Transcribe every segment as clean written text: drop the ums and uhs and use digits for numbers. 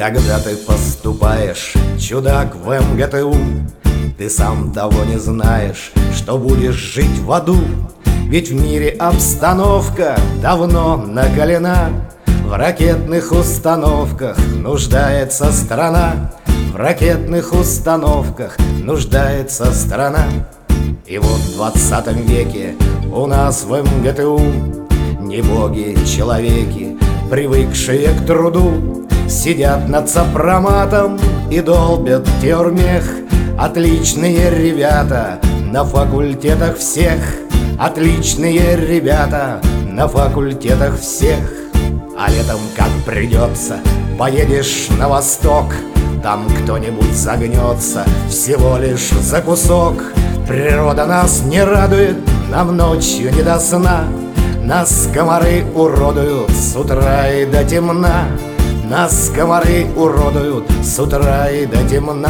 Когда ты поступаешь, чудак, в МГТУ, ты сам того не знаешь, что будешь жить в аду. Ведь в мире обстановка давно накалена, в ракетных установках нуждается страна, в ракетных установках нуждается страна. И вот в 20 веке у нас в МГТУ не боги, человеки, привыкшие к труду, сидят над сопроматом и долбят теормех. Отличные ребята на факультетах всех, отличные ребята на факультетах всех. А летом, как придется, поедешь на восток, там кто-нибудь загнется всего лишь за кусок. Природа нас не радует, нам ночью не до сна, нас комары уродуют с утра и до темна, нас комары уродуют с утра и до темна.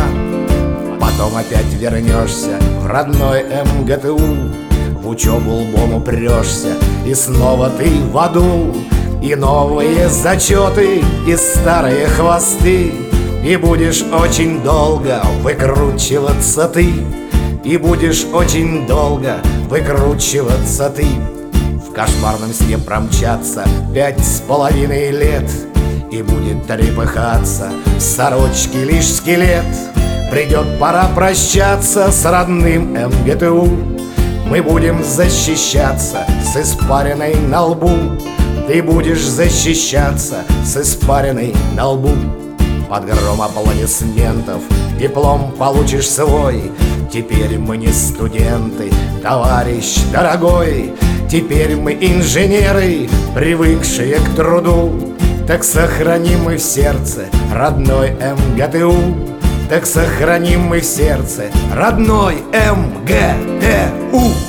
Потом опять вернешься в родной МГТУ, в учебу лбом упрешься, и снова ты в аду. И новые зачеты, и старые хвосты, и будешь очень долго выкручиваться ты, и будешь очень долго выкручиваться ты. В кошмарном сне промчаться 5,5 лет, и будет трепыхаться в сорочке лишь скелет. Придет пора прощаться с родным МГТУ, мы будем защищаться с испариной на лбу. Ты будешь защищаться с испариной на лбу. Под гром аплодисментов диплом получишь свой. Теперь мы не студенты, товарищ дорогой, теперь мы инженеры, привыкшие к труду. Так сохраним мы в сердце родной МГТУ, так сохраним мы в сердце родной МГТУ.